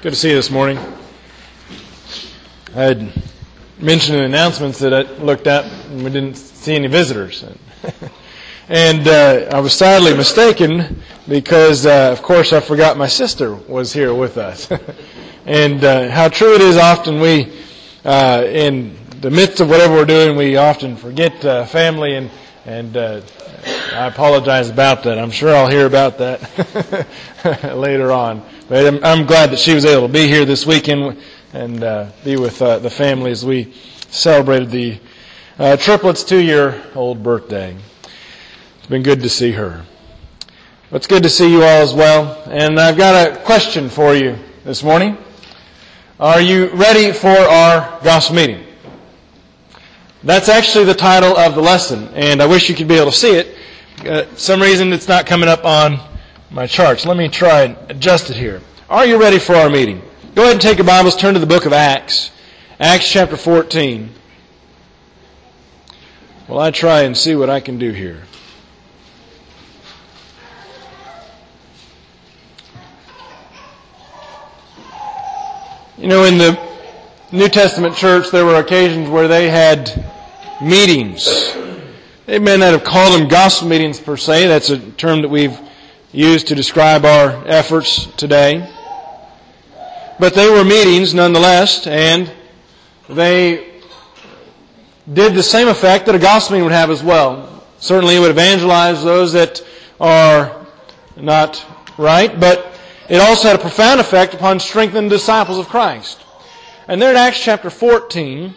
Good to see you this morning. I had mentioned in the announcements that I looked up and we didn't see any visitors. And I was sadly mistaken because, of course, I forgot my sister was here with us. And how true it is often we, in the midst of whatever we're doing, we often forget family and I apologize about that. I'm sure I'll hear about that later on. But I'm glad that she was able to be here this weekend and be with the family as we celebrated the triplets' 2-year-old birthday. It's been good to see her. But it's good to see you all as well. And I've got a question for you this morning. Are you ready for our gospel meeting? That's actually the title of the lesson, and I wish you could be able to see it. Some reason it's not coming up on my charts. Let me try and adjust it here. Are you ready for our meeting? Go ahead and take your Bibles, turn to the book of Acts. Acts chapter 14. Well, I try and see what I can do here. You know, in the New Testament church, there were occasions where they had meetings. They may not have called them gospel meetings per se. That's a term that we've used to describe our efforts today. But they were meetings nonetheless, and they did the same effect that a gospel meeting would have as well. Certainly it would evangelize those that are not right, but it also had a profound effect upon strengthening the disciples of Christ. And there in Acts chapter 14,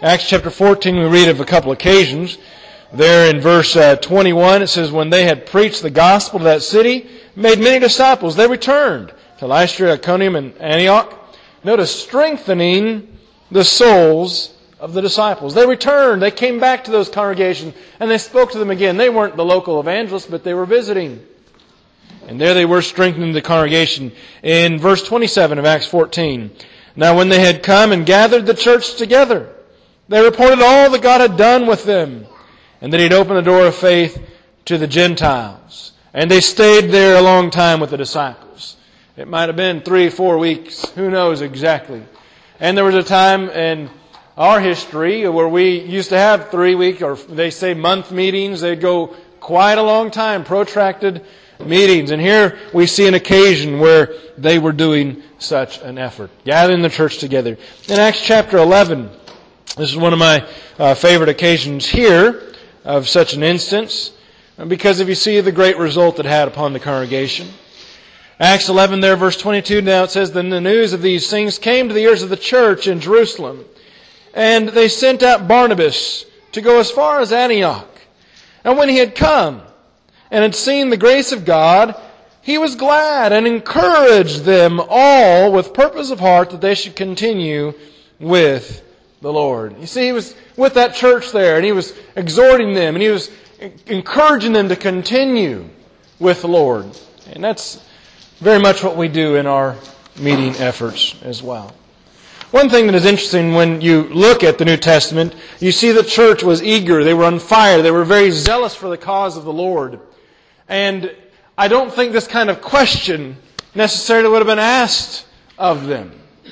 we read of a couple occasions. There in verse 21, it says, when they had preached the gospel to that city, made many disciples, they returned to Lystra, Iconium, and Antioch. Notice, strengthening the souls of the disciples. They returned, they came back to those congregations, and they spoke to them again. They weren't the local evangelists, but they were visiting. And there they were strengthening the congregation. In verse 27 of Acts 14, now when they had come and gathered the church together, they reported all that God had done with them, and that He had opened the door of faith to the Gentiles. And they stayed there a long time with the disciples. It might have been 3-4 weeks. Who knows exactly. And there was a time in our history where we used to have 3-week, or they say month meetings. They'd go quite a long time, protracted meetings. And here we see an occasion where they were doing such an effort, gathering the church together. In Acts chapter 11, this is one of my favorite occasions here of such an instance, because if you see the great result it had upon the congregation. Acts 11 there, verse 22, now it says, then the news of these things came to the ears of the church in Jerusalem, and they sent out Barnabas to go as far as Antioch. And when he had come and had seen the grace of God, he was glad and encouraged them all with purpose of heart that they should continue with the Lord. You see, he was with that church there, and he was exhorting them, and he was encouraging them to continue with the Lord. And that's very much what we do in our meeting efforts as well. One thing that is interesting when you look at the New Testament, you see the church was eager, they were on fire, they were very zealous for the cause of the Lord. And I don't think this kind of question necessarily would have been asked of them,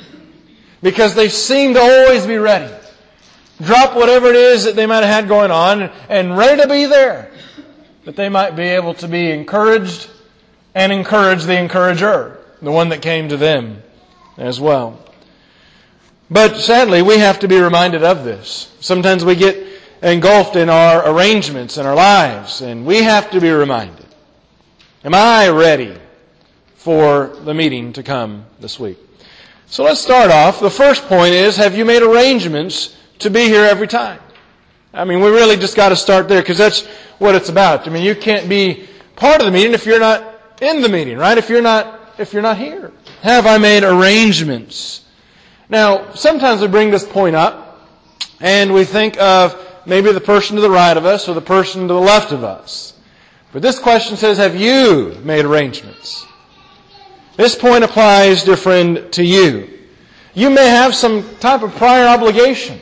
because they seemed to always be ready. Drop whatever it is that they might have had going on and ready to be there, that they might be able to be encouraged and encourage the encourager, the one that came to them as well. But sadly, we have to be reminded of this. Sometimes we get engulfed in our arrangements in our lives, and we have to be reminded. Am I ready for the meeting to come this week? So let's start off. The first point is, have you made arrangements to be here every time? I mean, we really just got to start there, because that's what it's about. I mean, you can't be part of the meeting if you're not in the meeting, right? If you're not here. Have I made arrangements? Now, sometimes we bring this point up, and we think of maybe the person to the right of us or the person to the left of us. But this question says, have you made arrangements? This point applies, dear friend, to you. You may have some type of prior obligation.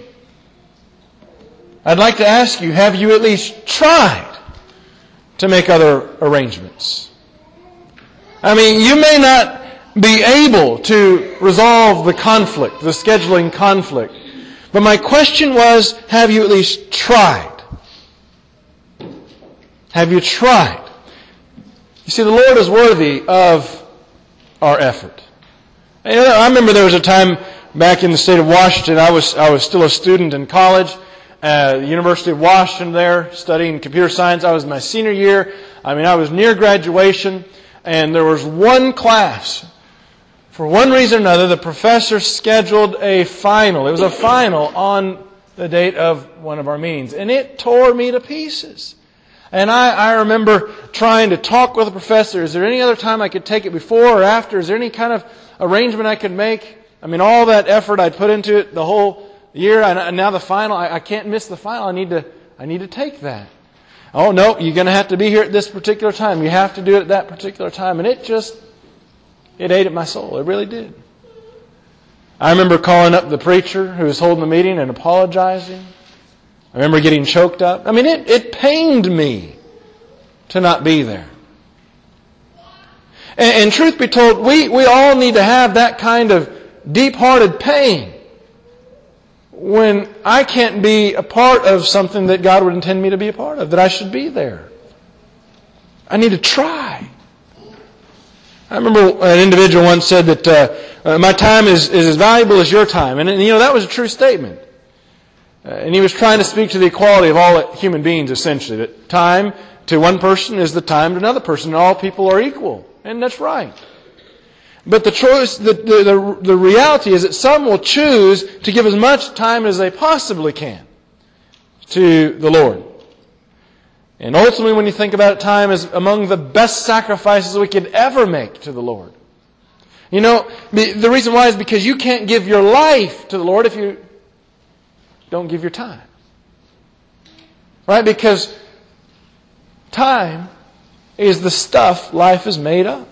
I'd like to ask you, have you at least tried to make other arrangements? I mean, you may not be able to resolve the conflict, the scheduling conflict. But my question was, have you at least tried? Have you tried? You see, the Lord is worthy of our effort. And I remember there was a time back in the state of Washington, I was still a student in college, the University of Washington there, studying computer science. I was in my senior year. I was near graduation, and there was one class. For one reason or another, the professor scheduled a final. It was a final on the date of one of our meetings, and it tore me to pieces. And I remember trying to talk with the professor. Is there any other time I could take it before or after? Is there any kind of arrangement I could make? All that effort I'd put into it the whole year, and now the final, I can't miss the final. I need to take that. Oh, no, you're going to have to be here at this particular time. You have to do it at that particular time. And it ate at my soul. It really did. I remember calling up the preacher who was holding the meeting and apologizing. I remember getting choked up. It pained me to not be there. And truth be told, we all need to have that kind of deep-hearted pain when I can't be a part of something that God would intend me to be a part of, that I should be there. I need to try. I remember an individual once said that my time is as valuable as your time. And that was a true statement. And he was trying to speak to the equality of all human beings, essentially. That time to one person is the time to another person, and all people are equal. And that's right. But the choice, the reality is that some will choose to give as much time as they possibly can to the Lord. And ultimately, when you think about it, time is among the best sacrifices we could ever make to the Lord. The reason why is because you can't give your life to the Lord if you don't give your time. Right? Because time is the stuff life is made of.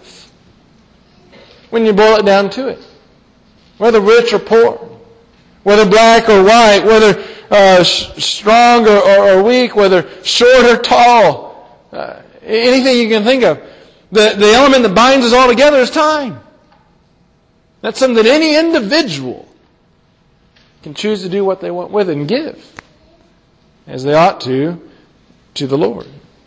When you boil it down to it. Whether rich or poor. Whether black or white. Whether strong or weak. Whether short or tall. Anything you can think of. The element that binds us all together is time. That's something that any individual can choose to do what they want with it and give, as they ought to the Lord.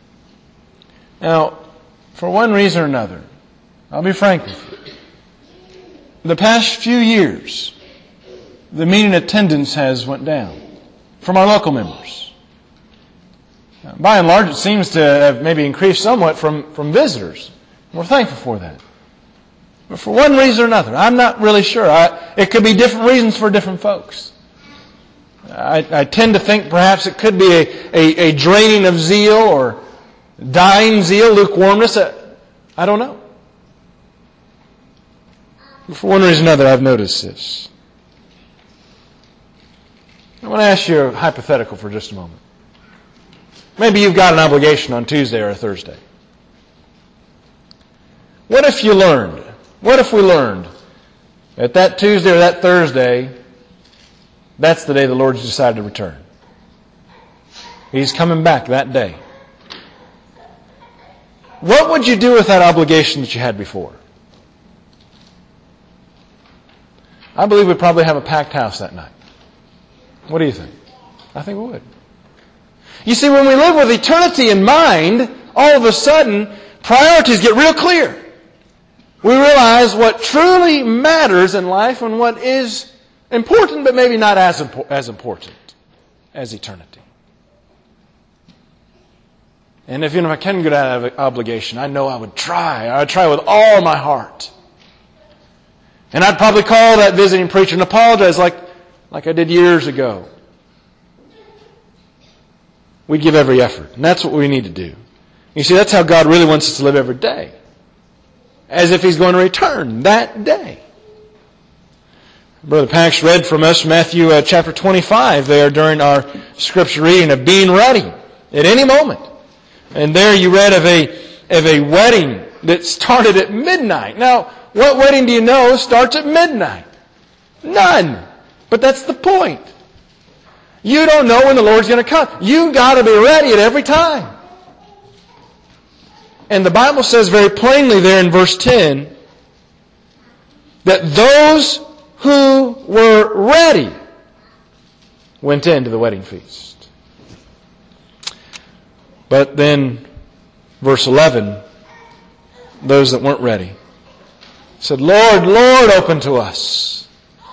Now, for one reason or another, I'll be frank with you. The past few years, the meeting attendance has went down from our local members. By and large, it seems to have maybe increased somewhat from visitors. We're thankful for that. But for one reason or another, I'm not really sure. It could be different reasons for different folks. I tend to think perhaps it could be a draining of zeal or dying zeal, lukewarmness. I don't know. But for one reason or another, I've noticed this. I want to ask you a hypothetical for just a moment. Maybe you've got an obligation on Tuesday or Thursday. What if we learned that Tuesday or that Thursday, that's the day the Lord's decided to return? He's coming back that day. What would you do with that obligation that you had before? I believe we'd probably have a packed house that night. What do you think? I think we would. You see, when we live with eternity in mind, all of a sudden, priorities get real clear. We realize what truly matters in life and what is important, but maybe not as important as eternity. And if I can get out of an obligation, I know I would try. I would try with all my heart. And I'd probably call that visiting preacher and apologize like I did years ago. We'd give every effort. And that's what we need to do. You see, that's how God really wants us to live every day. As if He's going to return that day. Brother Pax read from us Matthew chapter 25 there during our scripture reading of being ready at any moment. And there you read of a wedding that started at midnight. Now, what wedding do you know starts at midnight? None. But that's the point. You don't know when the Lord's going to come. You've got to be ready at every time. And the Bible says very plainly there in verse 10, that those who were ready went into the wedding feast. But then, verse 11, those that weren't ready said, Lord, Lord, open to us.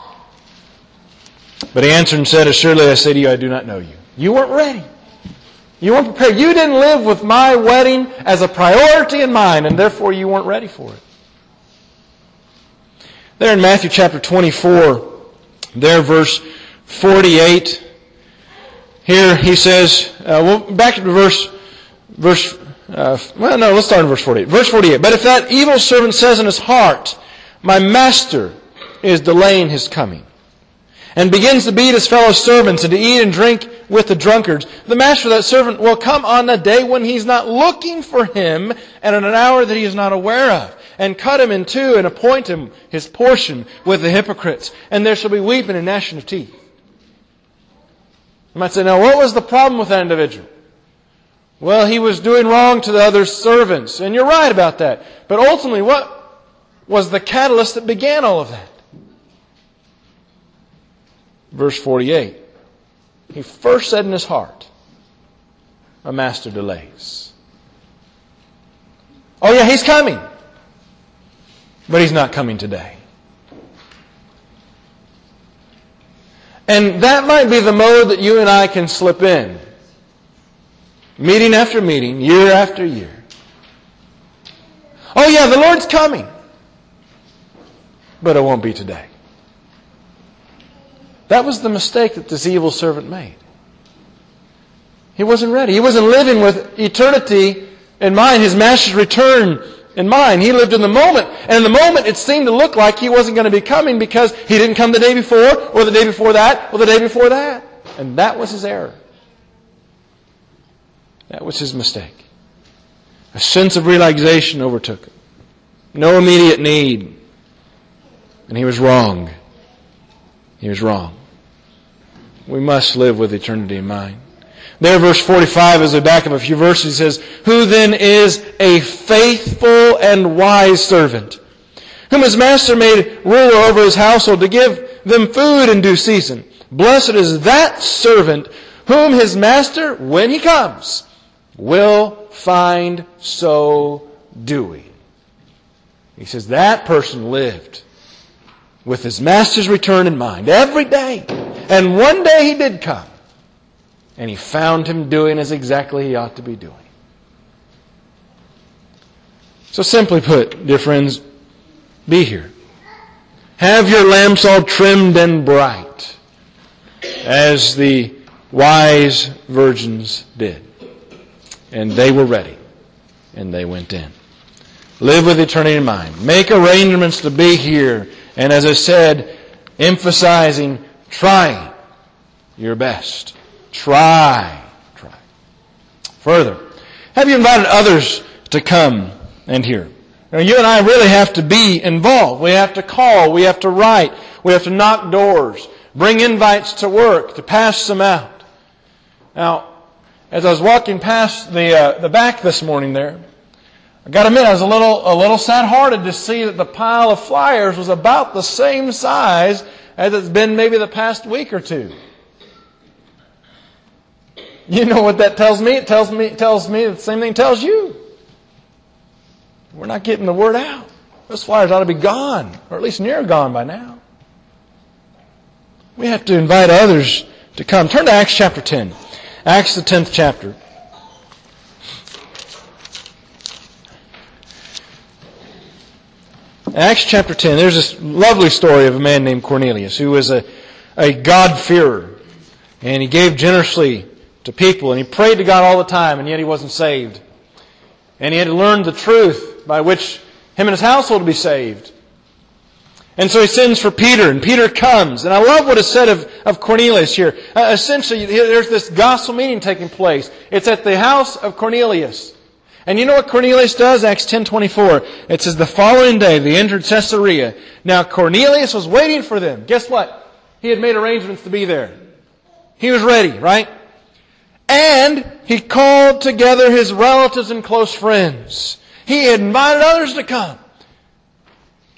But he answered and said, Assuredly I say to you, I do not know you. You weren't ready. You weren't prepared. You didn't live with my wedding as a priority in mind, and therefore you weren't ready for it. There in Matthew chapter 24, there verse 48, here he says, back to let's start in verse 48. Verse 48, But if that evil servant says in his heart, My master is delaying his coming, and begins to beat his fellow servants and to eat and drink with the drunkards, the master of that servant will come on a day when he's not looking for him and at an hour that he is not aware of, and cut him in two and appoint him his portion with the hypocrites. And there shall be weeping and gnashing of teeth. You might say, now what was the problem with that individual? Well, he was doing wrong to the other servants. And you're right about that. But ultimately, what was the catalyst that began all of that? Verse 48. He first said in his heart, My master delays. Oh yeah, he's coming. But he's not coming today. And that might be the mode that you and I can slip in. Meeting after meeting, year after year. Oh yeah, the Lord's coming. But it won't be today. That was the mistake that this evil servant made. He wasn't ready. He wasn't living with eternity in mind, his master's return in mind. He lived in the moment. And in the moment, it seemed to look like he wasn't going to be coming because he didn't come the day before, or the day before that, or the day before that. And that was his error. That was his mistake. A sense of realization overtook him. No immediate need. And he was wrong. He was wrong. We must live with eternity in mind. There, verse 45, as we back up a few verses, he says, Who then is a faithful and wise servant, whom his master made ruler over his household to give them food in due season? Blessed is that servant whom his master, when he comes, will find so doing. He says that person lived with his master's return in mind every day. And one day he did come. And he found him doing as exactly he ought to be doing. So simply put, dear friends, be here. Have your lamps all trimmed and bright, as the wise virgins did. And they were ready, and they went in. Live with eternity in mind. Make arrangements to be here. And as I said, emphasizing trying your best. Try. Further, have you invited others to come and hear? Now, you and I really have to be involved. We have to call. We have to write. We have to knock doors. Bring invites to work, to pass them out. Now, as I was walking past the back this morning there, I got to admit I was a little sad-hearted to see that the pile of flyers was about the same size as it's been maybe the past week or two. You know what that tells me? It tells me the same thing it tells you. We're not getting the word out. Those flyers ought to be gone, or at least near gone by now. We have to invite others to come. Turn to Acts chapter 10. Acts the 10th chapter. Acts chapter 10, there's this lovely story of a man named Cornelius who was a God-fearer. And he gave generously to people, and he prayed to God all the time, and yet he wasn't saved. And he had to learn the truth by which him and his household would be saved. And so he sends for Peter, and Peter comes. And I love what is said of Cornelius here. Essentially, there's this gospel meeting taking place. It's at the house of Cornelius. And you know what Cornelius does? Acts 10:24. It says, the following day they entered Caesarea. Now Cornelius was waiting for them. Guess what? He had made arrangements to be there. He was ready, right? And he called together his relatives and close friends. He had invited others to come.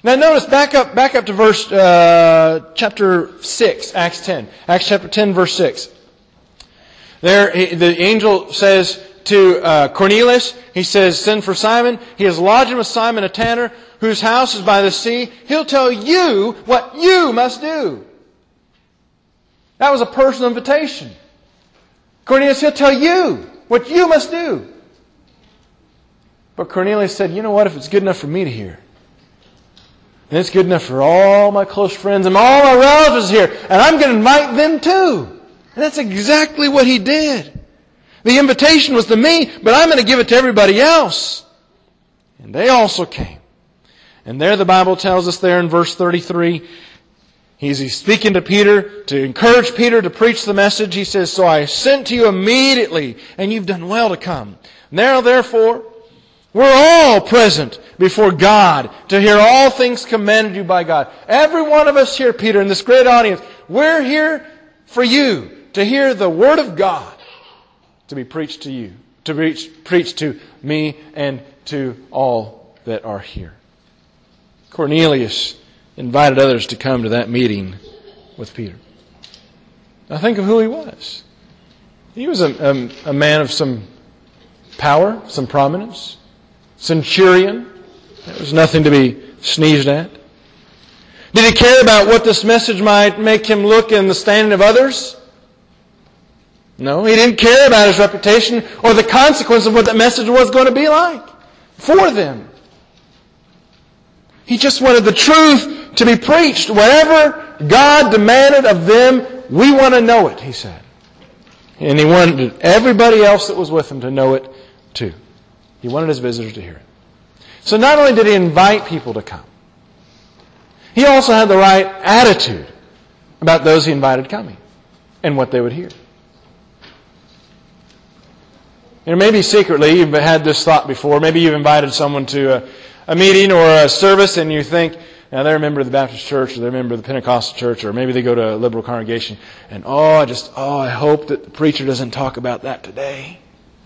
Now notice, back up to verse, chapter 6, Acts 10. Acts chapter 10, verse 6. There, the angel says to Cornelius, he says, send for Simon. He is lodging with Simon, a tanner, whose house is by the sea. He'll tell you what you must do. That was a personal invitation. Cornelius, he'll tell you what you must do. But Cornelius said, you know what, if it's good enough for me to hear, then it's good enough for all my close friends and all my relatives here, and I'm going to invite them too. And that's exactly what he did. The invitation was to me, but I'm going to give it to everybody else. And they also came. And there the Bible tells us there in verse 33, he's speaking to Peter to encourage Peter to preach the message. He says, so I sent to you immediately, and you've done well to come. Now therefore, we're all present before God to hear all things commanded you by God. Every one of us here, Peter, in this great audience, we're here for you to hear the Word of God to be preached to you, to be preached to me and to all that are here. Cornelius invited others to come to that meeting with Peter. Now think of who he was. He was a man of some power, some prominence. Centurion. There was nothing to be sneezed at. Did he care about what this message might make him look in the standing of others? No, he didn't care about his reputation or the consequence of what that message was going to be like for them. He just wanted the truth to be preached. Whatever God demanded of them, we want to know it, he said. And he wanted everybody else that was with him to know it too. He wanted his visitors to hear it. So not only did he invite people to come, he also had the right attitude about those he invited coming and what they would hear. Maybe secretly you've had this thought before. Maybe you've invited someone to a meeting or a service and you think, now they're a member of the Baptist church or they're a member of the Pentecostal church or maybe they go to a liberal congregation and I hope that the preacher doesn't talk about that today.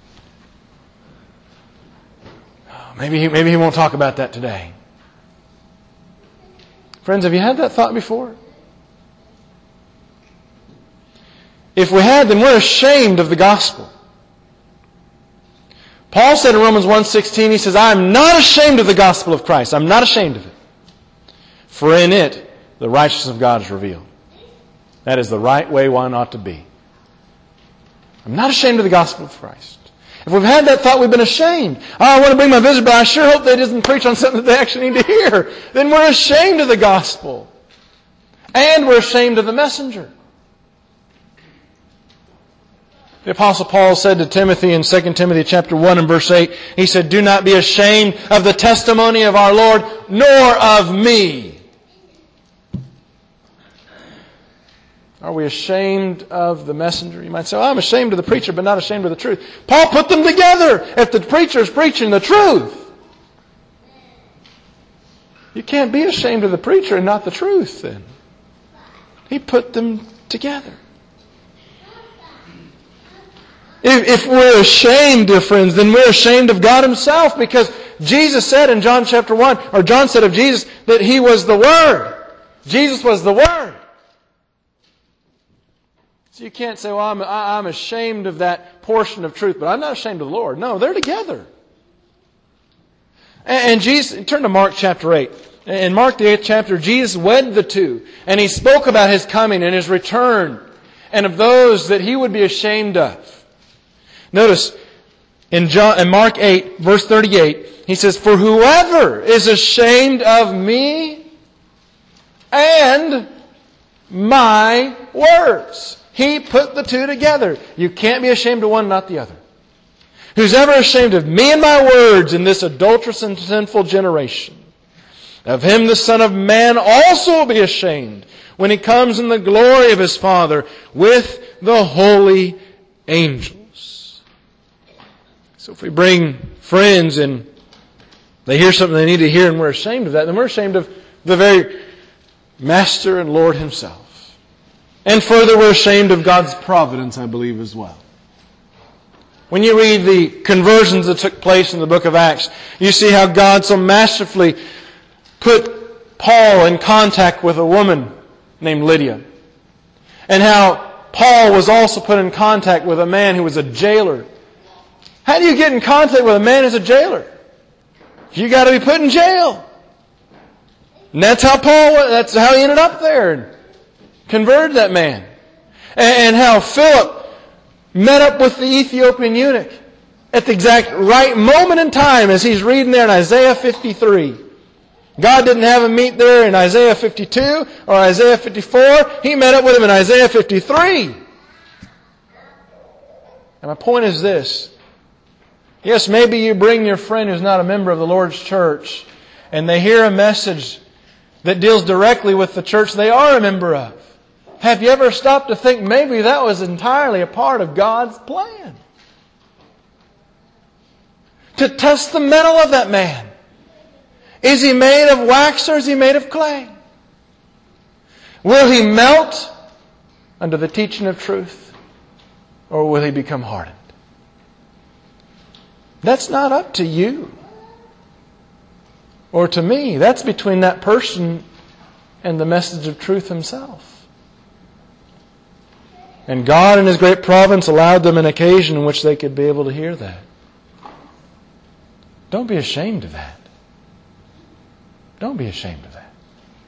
Maybe he won't talk about that today. Friends, have you had that thought before? If we had, then we're ashamed of the gospel. Paul said in Romans 1:16, he says, I am not ashamed of the gospel of Christ. I'm not ashamed of it. For in it, the righteousness of God is revealed. That is the right way one ought to be. I'm not ashamed of the gospel of Christ. If we've had that thought, we've been ashamed. I want to bring my visitor, but I sure hope they doesn't preach on something that they actually need to hear. Then we're ashamed of the gospel. And we're ashamed of the messenger. The Apostle Paul said to Timothy in 2 Timothy chapter 1 and verse 8, he said, do not be ashamed of the testimony of our Lord, nor of me. Are we ashamed of the messenger? You might say, I'm ashamed of the preacher, but not ashamed of the truth. Paul put them together if the preacher is preaching the truth. You can't be ashamed of the preacher and not the truth then. He put them together. If we're ashamed, dear friends, then we're ashamed of God Himself because Jesus said in John chapter 1, or John said of Jesus, that He was the Word. Jesus was the Word. So you can't say, well, I'm ashamed of that portion of truth, but I'm not ashamed of the Lord. No, they're together. And Jesus, turn to Mark chapter 8. In Mark the 8th chapter, Jesus wed the two, and He spoke about His coming and His return, and of those that He would be ashamed of. Notice, in Mark 8, verse 38, He says, for whoever is ashamed of me and my words. He put the two together. You can't be ashamed of one, not the other. Who's ever ashamed of me and my words in this adulterous and sinful generation, of him the Son of Man also will be ashamed when He comes in the glory of His Father with the holy angels. So if we bring friends and they hear something they need to hear and we're ashamed of that, then we're ashamed of the very Master and Lord Himself. And further, we're ashamed of God's providence, I believe, as well. When you read the conversions that took place in the book of Acts, you see how God so masterfully put Paul in contact with a woman named Lydia. And how Paul was also put in contact with a man who was a jailer. How do you get in contact with a man who's a jailer? You got to be put in jail. And that's how he ended up there and converted that man. And how Philip met up with the Ethiopian eunuch at the exact right moment in time as he's reading there in Isaiah 53. God didn't have him meet there in Isaiah 52 or Isaiah 54. He met up with him in Isaiah 53. And my point is this. Yes, maybe you bring your friend who's not a member of the Lord's church and they hear a message that deals directly with the church they are a member of. Have you ever stopped to think maybe that was entirely a part of God's plan? To test the mettle of that man. Is he made of wax or is he made of clay? Will he melt under the teaching of truth or will he become hardened? That's not up to you or to me. That's between that person and the message of truth himself. And God in His great providence allowed them an occasion in which they could be able to hear that. Don't be ashamed of that. Don't be ashamed of that.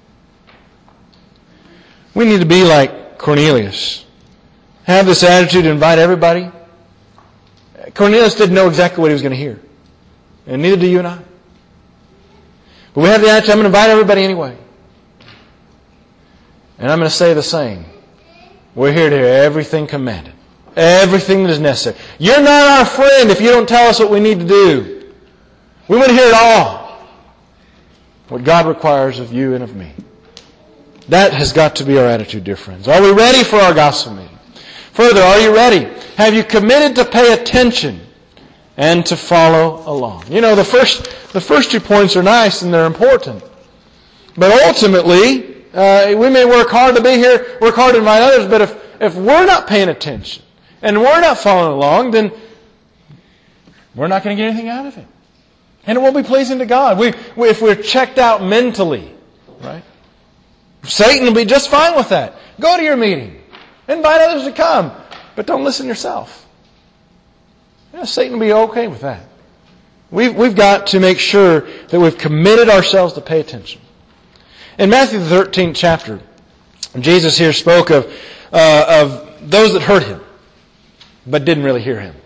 We need to be like Cornelius. Have this attitude to invite everybody. Cornelius didn't know exactly what he was going to hear. And neither do you and I. But we have the attitude, I'm going to invite everybody anyway. And I'm going to say the same. We're here to hear everything commanded. Everything that is necessary. You're not our friend if you don't tell us what we need to do. We want to hear it all. What God requires of you and of me. That has got to be our attitude, dear friends. Are we ready for our gospel meeting? Further, are you ready? Have you committed to pay attention and to follow along? You know, the first 2 points are nice and they're important. But ultimately, we may work hard to be here, work hard to invite others, but if we're not paying attention and we're not following along, then we're not going to get anything out of it. And it won't be pleasing to God. If we're checked out mentally, right? Satan will be just fine with that. Go to your meeting. Invite others to come. But don't listen yourself. Yeah, Satan will be okay with that. We've got to make sure that we've committed ourselves to pay attention. In Matthew the 13th chapter, Jesus here spoke of those that heard Him, but didn't really hear Him.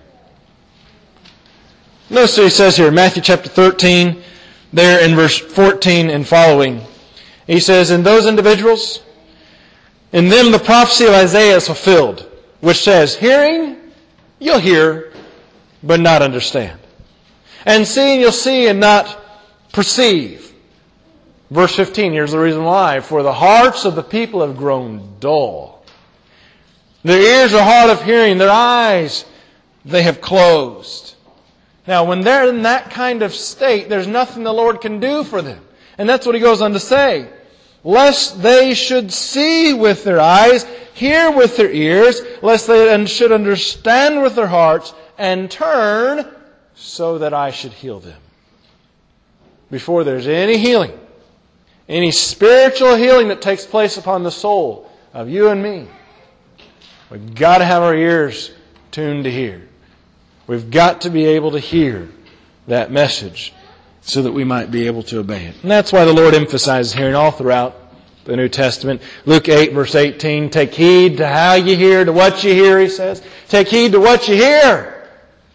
Notice what He says here in Matthew chapter 13, there in verse 14 and following. He says, "In those individuals, in them the prophecy of Isaiah is fulfilled, which says, hearing, you'll hear, but not understand. And seeing, you'll see and not perceive." Verse 15, here's the reason why. "For the hearts of the people have grown dull. Their ears are hard of hearing, their eyes they have closed." Now, when they're in that kind of state, there's nothing the Lord can do for them. And that's what He goes on to say. "Lest they should see with their eyes, hear with their ears, lest they should understand with their hearts, and turn, so that I should heal them." Before there's any healing, any spiritual healing that takes place upon the soul of you and me, we've got to have our ears tuned to hear. We've got to be able to hear that message so that we might be able to obey it. And that's why the Lord emphasizes hearing all throughout the New Testament. Luke 8 verse 18, "Take heed to how you hear, to what you hear," He says. Take heed to what you hear.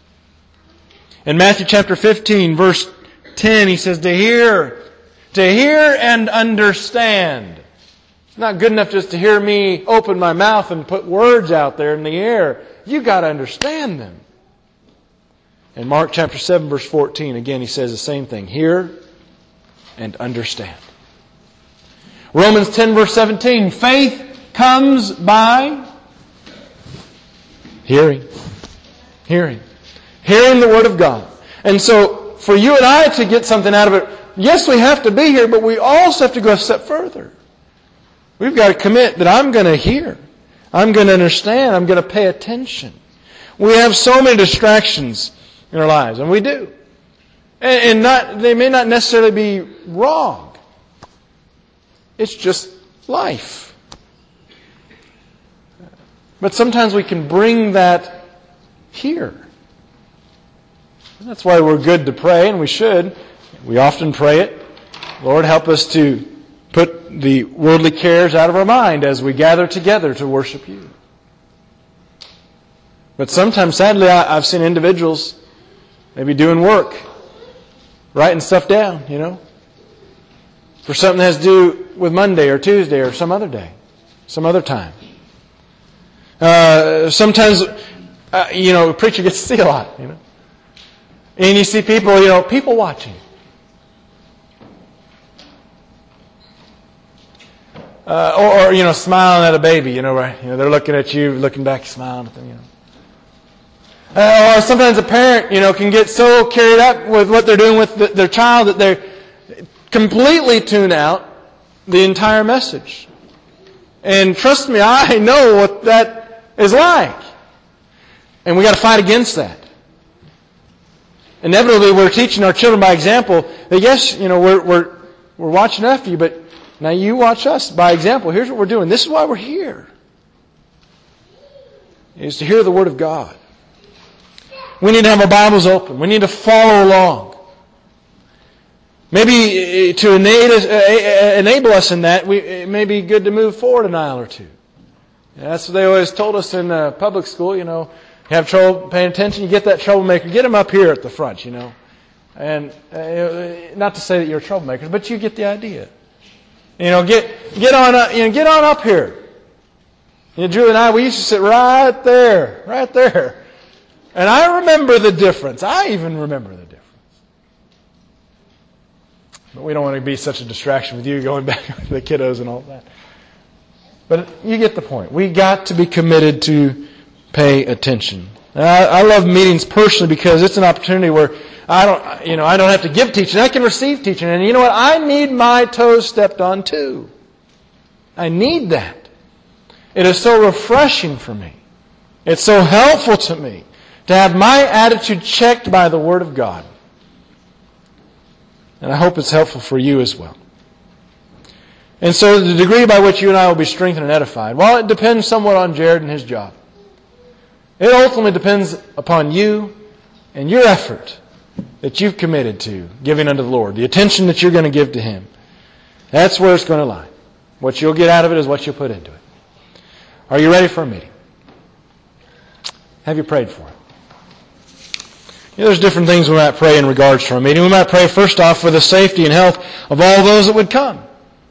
In Matthew chapter 15 verse 10, He says, to hear and understand. It's not good enough just to hear me open my mouth and put words out there in the air. You've got to understand them. In Mark chapter 7 verse 14, again He says the same thing. Hear and understand. Romans 10 verse 17, faith comes by hearing. Hearing. Hearing the Word of God. And so, for you and I to get something out of it, yes, we have to be here, but we also have to go a step further. We've got to commit that I'm going to hear. I'm going to understand. I'm going to pay attention. We have so many distractions in our lives, and we do. And they may not necessarily be wrong. It's just life. But sometimes we can bring that here. That's why we're good to pray, and we should. We often pray it. Lord, help us to put the worldly cares out of our mind as we gather together to worship You. But sometimes, sadly, I've seen individuals maybe doing work, writing stuff down, for something that has to do with Monday or Tuesday or some other day, some other time. Sometimes, a preacher gets to see a lot, And you see people, people watching. Or smiling at a baby, right? They're looking at you, looking back, smiling at them, Or sometimes a parent, can get so carried up with what they're doing with their child that they completely tune out the entire message. And trust me, I know what that is like. And we got to fight against that. Inevitably, we're teaching our children by example that yes, we're watching after you, but now you watch us by example. Here's what we're doing. This is why we're here. Is to hear the Word of God. We need to have our Bibles open. We need to follow along. Maybe to enable us in that, it may be good to move forward an aisle or two. That's what they always told us in public school, You have trouble paying attention, you get that troublemaker, get him up here at the front, And not to say that you're a troublemaker, but you get the idea. Get on up here. Julie and I, we used to sit right there. And I remember the difference. I even remember the difference. But we don't want to be such a distraction with you going back with the kiddos and all that. But you get the point. We got to be committed to pay attention. I love meetings personally because it's an opportunity where I don't have to give teaching. I can receive teaching. And you know what? I need my toes stepped on too. I need that. It is so refreshing for me. It's so helpful to me to have my attitude checked by the Word of God. And I hope it's helpful for you as well. And so the degree by which you and I will be strengthened and edified, well, it depends somewhat on Jared and his job. It ultimately depends upon you and your effort that you've committed to giving unto the Lord, the attention that you're going to give to Him. That's where it's going to lie. What you'll get out of it is what you'll put into it. Are you ready for a meeting? Have you prayed for it? There's different things we might pray in regards to our meeting. We might pray first off for the safety and health of all those that would come.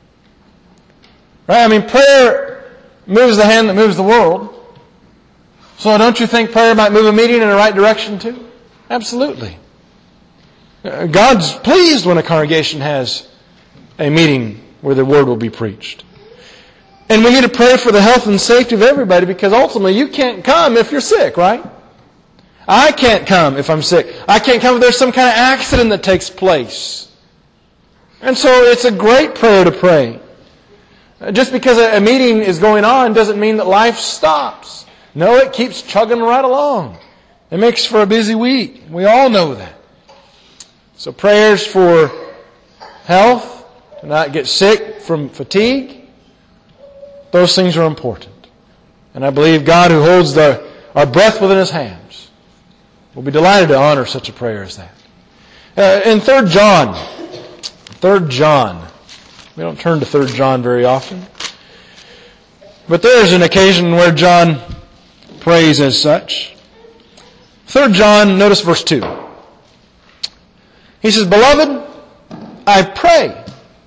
Right? Prayer moves the hand that moves the world. So don't you think prayer might move a meeting in the right direction too? Absolutely. God's pleased when a congregation has a meeting where the Word will be preached. And we need to pray for the health and safety of everybody because ultimately you can't come if you're sick, right? I can't come if I'm sick. I can't come if there's some kind of accident that takes place. And so it's a great prayer to pray. Just because a meeting is going on doesn't mean that life stops. No, it keeps chugging right along. It makes for a busy week. We all know that. So prayers for health, to not get sick from fatigue, those things are important. And I believe God, who holds our breath within His hands, will be delighted to honor such a prayer as that. In 3 John, we don't turn to 3 John very often, but there is an occasion where John prays as such. 3 John, notice verse 2. He says, "Beloved, I pray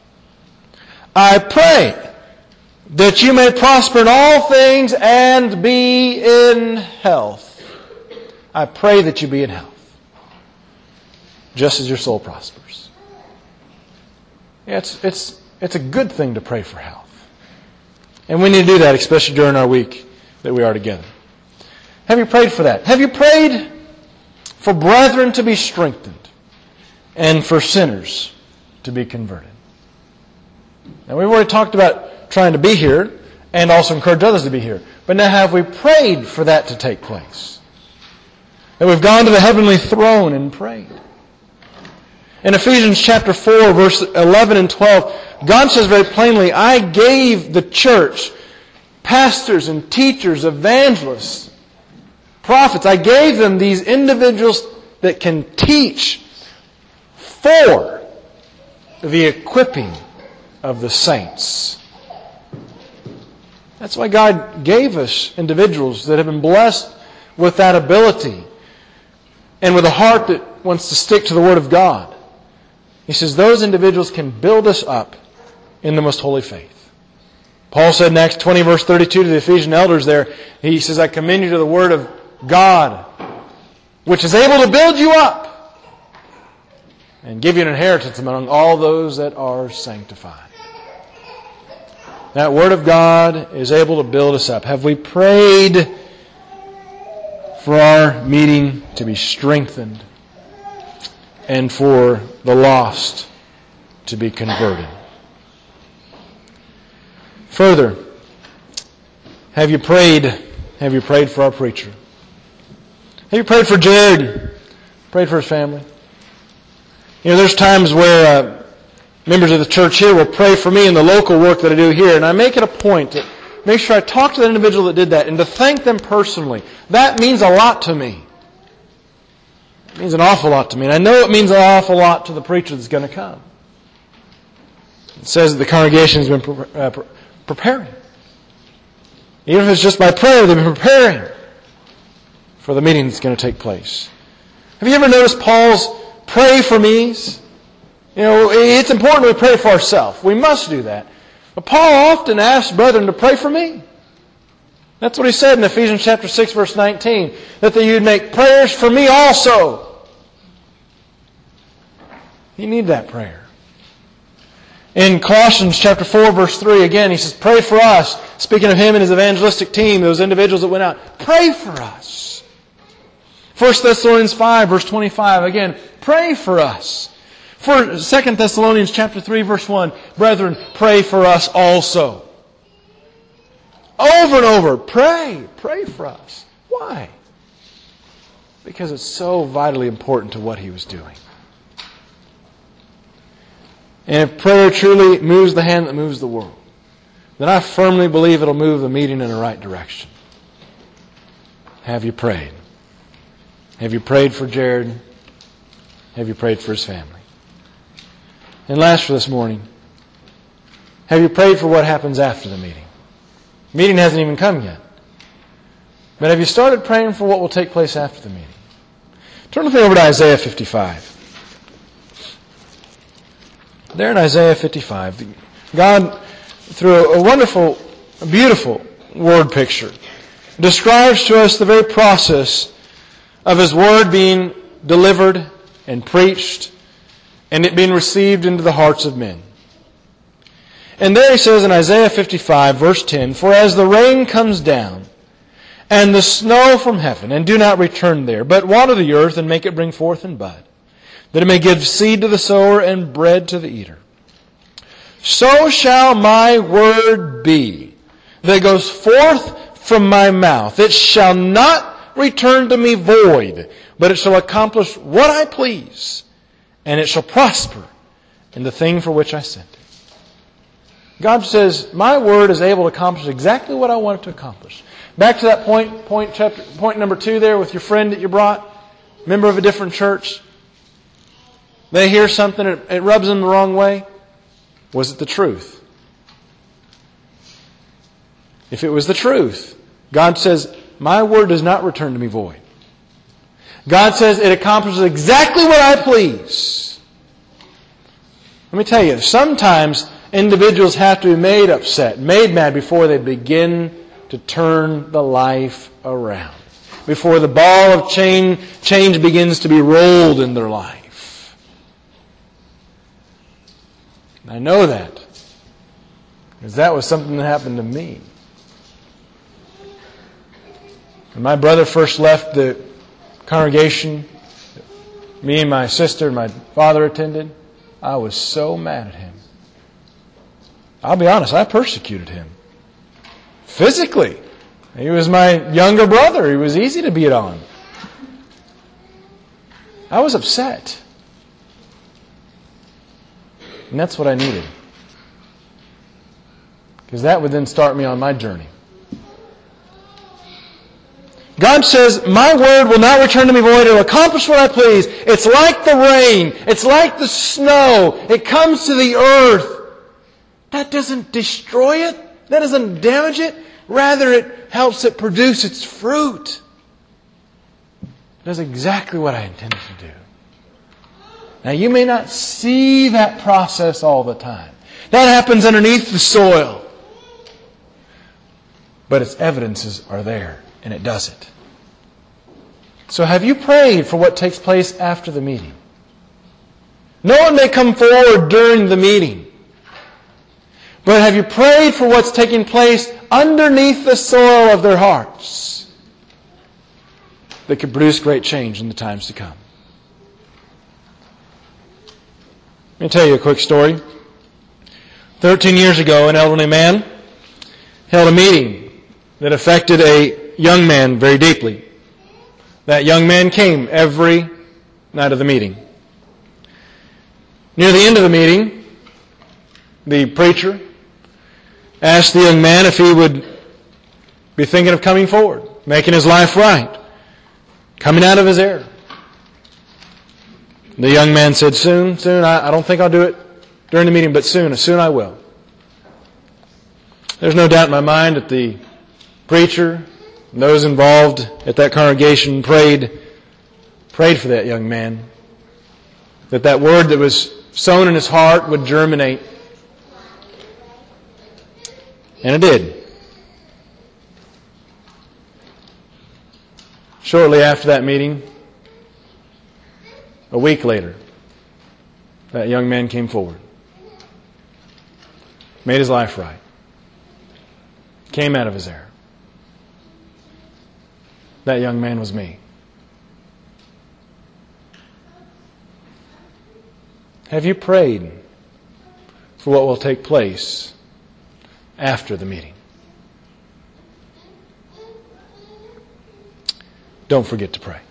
that you may prosper in all things and be in health." I pray that you be in health, just as your soul prospers. Yeah, it's a good thing to pray for health. And we need to do that, especially during our week that we are together. Have you prayed for that? Have you prayed for brethren to be strengthened and for sinners to be converted? Now, we've already talked about trying to be here and also encourage others to be here. But now have we prayed for that to take place? That we've gone to the heavenly throne and prayed. In Ephesians chapter 4, verse 11 and 12, God says very plainly, I gave the church pastors and teachers, evangelists, prophets. I gave them these individuals that can teach for the equipping of the saints. That's why God gave us individuals that have been blessed with that ability and with a heart that wants to stick to the Word of God. He says those individuals can build us up in the most holy faith. Paul said in Acts 20 verse 32 to the Ephesian elders there, he says, I commend you to the Word of God, which is able to build you up and give you an inheritance among all those that are sanctified. That Word of God is able to build us up. Have we prayed for our meeting to be strengthened and for the lost to be converted? Further, have you prayed for our preacher? Have you prayed for Jared? Prayed for his family? You know, there's times where members of the church here will pray for me in the local work that I do here, and I make it a point to make sure I talk to the individual that did that and to thank them personally. That means a lot to me. It means an awful lot to me. And I know it means an awful lot to the preacher that's going to come. It says that the congregation has been preparing. Even if it's just by prayer, they've been preparing for the meeting that's going to take place. Have you ever noticed Paul's pray for me's? You know, it's important we pray for ourselves. We must do that. But Paul often asks brethren to pray for me. That's what he said in Ephesians chapter 6, verse 19, that you would make prayers for me also. You need that prayer. In Colossians chapter 4, verse 3, again, he says, pray for us. Speaking of him and his evangelistic team, those individuals that went out, pray for us. 1 Thessalonians 5, verse 25, again, pray for us. For 2 Thessalonians chapter 3, verse 1, brethren, pray for us also. Over and over, pray for us. Why? Because it's so vitally important to what he was doing. And if prayer truly moves the hand that moves the world, then I firmly believe it'll move the meeting in the right direction. Have you prayed? Have you prayed for Jared? Have you prayed for his family? And last for this morning, have you prayed for what happens after the meeting? The meeting hasn't even come yet. But have you started praying for what will take place after the meeting? Turn with me over to Isaiah 55. There in Isaiah 55, God, through a wonderful, beautiful word picture, describes to us the very process of His Word being delivered and preached and it being received into the hearts of men. And there He says in Isaiah 55, verse 10, for as the rain comes down and the snow from heaven, and do not return there, but water the earth and make it bring forth and bud, that it may give seed to the sower and bread to the eater, so shall my word be that goes forth from my mouth. It shall not return to me void, but it shall accomplish what I please, and it shall prosper in the thing for which I sent it. God says, my word is able to accomplish exactly what I want it to accomplish. Back to that point number 2 there with your friend that you brought, member of a different church. They hear something, it rubs them the wrong way. Was it the truth? If it was the truth, God says, my word does not return to me void. God says it accomplishes exactly what I please. Let me tell you, sometimes individuals have to be made upset, made mad before they begin to turn the life around. Before the ball of change begins to be rolled in their life. I know that because that was something that happened to me. When my brother first left the congregation, me and my sister and my father attended, I was so mad at him. I'll be honest, I persecuted him. Physically. He was my younger brother. He was easy to beat on. I was upset. And that's what I needed. Because that would then start me on my journey. God says, my word will not return to me void. It will accomplish what I please. It's like the rain. It's like the snow. It comes to the earth. That doesn't destroy it. That doesn't damage it. Rather, it helps it produce its fruit. It does exactly what I intended to do. Now, you may not see that process all the time. That happens underneath the soil. But its evidences are there, and it does it. So have you prayed for what takes place after the meeting? No one may come forward during the meeting. But have you prayed for what's taking place underneath the soil of their hearts that could produce great change in the times to come? Let me tell you a quick story. 13 years ago, an elderly man held a meeting that affected a young man very deeply. That young man came every night of the meeting. Near the end of the meeting, the preacher asked the young man if he would be thinking of coming forward, making his life right, coming out of his error. The young man said, soon, I don't think I'll do it during the meeting, but soon I will. There's no doubt in my mind that the preacher and those involved at that congregation prayed for that young man, that word that was sown in his heart would germinate. And it did. Shortly after that meeting, a week later, that young man came forward, made his life right, came out of his error. That young man was me. Have you prayed for what will take place after the meeting? Don't forget to pray.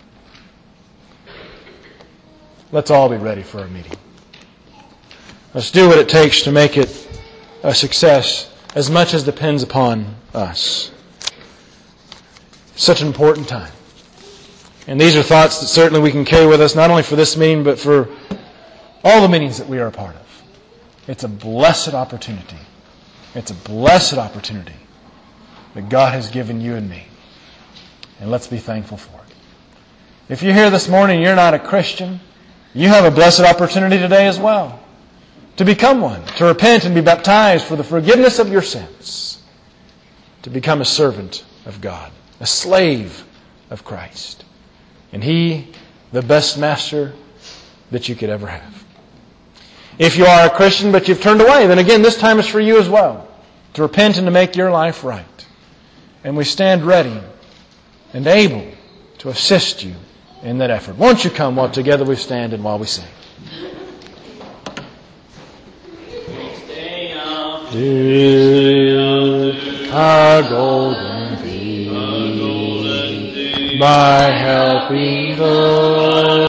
Let's all be ready for our meeting. Let's do what it takes to make it a success as much as depends upon us. Such an important time. And these are thoughts that certainly we can carry with us, not only for this meeting, but for all the meetings that we are a part of. It's a blessed opportunity. It's a blessed opportunity that God has given you and me. And let's be thankful for it. If you're here this morning and you're not a Christian, you have a blessed opportunity today as well to become one, to repent and be baptized for the forgiveness of your sins, to become a servant of God, a slave of Christ, and He, the best master that you could ever have. If you are a Christian but you've turned away, then again, this time is for you as well, to repent and to make your life right. And we stand ready and able to assist you in that effort. Won't you come while together we stand and while we sing? Our golden theme, by helping the